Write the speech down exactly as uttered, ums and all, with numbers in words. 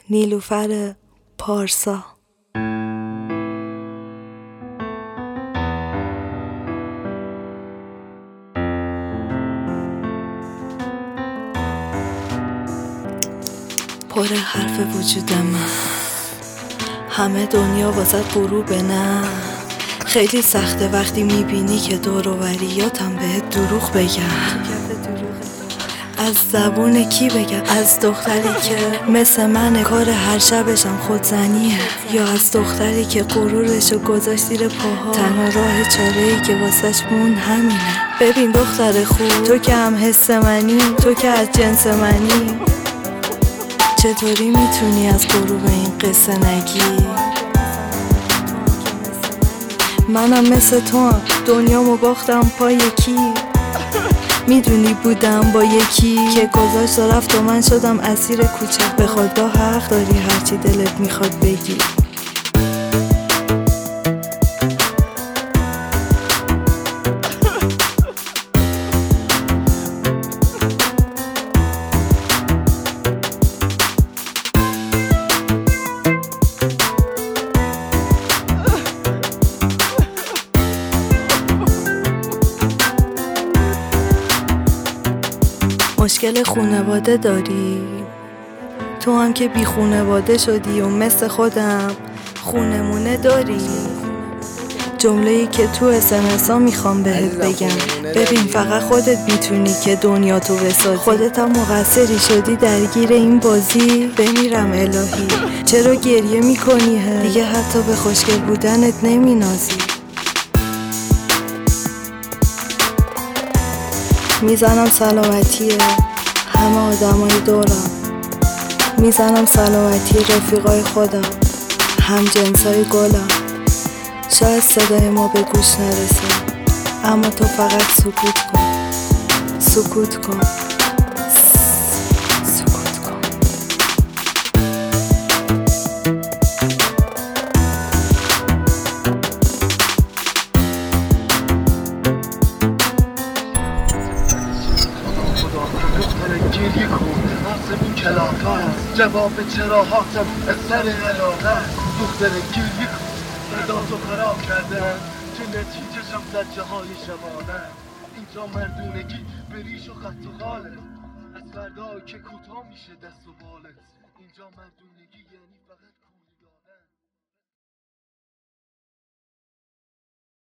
نیلوفر پارسا. پر حرف وجود من، همه دنیا واسه غروب، نه خیلی سخته وقتی میبینی که دور و بریاتم بهت دروغ بگم. از زبون کی بگم؟ از دختری که مثل من کار هر شبشم خودزنیه، یا از دختری که غرورشو گذاشت زیر پاها، تنها راه چاره‌ای که واسش مون همینه. ببین دختر خوب، تو که هم حس منی، تو که از جنس منی، چطوری میتونی از غروب این قصه نگی؟ منم مثل تو هم دنیامو باختم پا یکی، میدونی بودم با یکی که گذاشت و رفت و من شدم اسیر کوچه. به خدا حق داری هرچی دلت میخواد بگی. مشکل خونواده داری؟ تو هم که بی خونواده شدی و مثل خودم خونمونه داری؟ جمله‌ای که تو اسمس ها میخوام بهت بگم، ببین فقط خودت میتونی که دنیا تو بسازی. خودت هم مقصری شدی درگیر این بازی. بمیرم الهی چرا گریه میکنی؟ دیگه حتی به خوشگل بودنت نمینازی. میزنم سلامتی همه آدمای دورم، میزنم سلامتی رفیقای خودم، هم جنسای گلم. شاید صدای ما به گوش نرسه، اما تو فقط سکوت کن، سکوت کن، سکوت کن. گریه کن آسمون کلافه هست، جواب چراهاتم از سر علاقه. دختر گریه کن صداتو خراب کردن، که نتیجهشم زجه های شبانه. اینجا مردونگی به ریش و خط و خاله، از فردا که کوتاه میشه دست و بالت. اینجا مردونگی یعنی فقط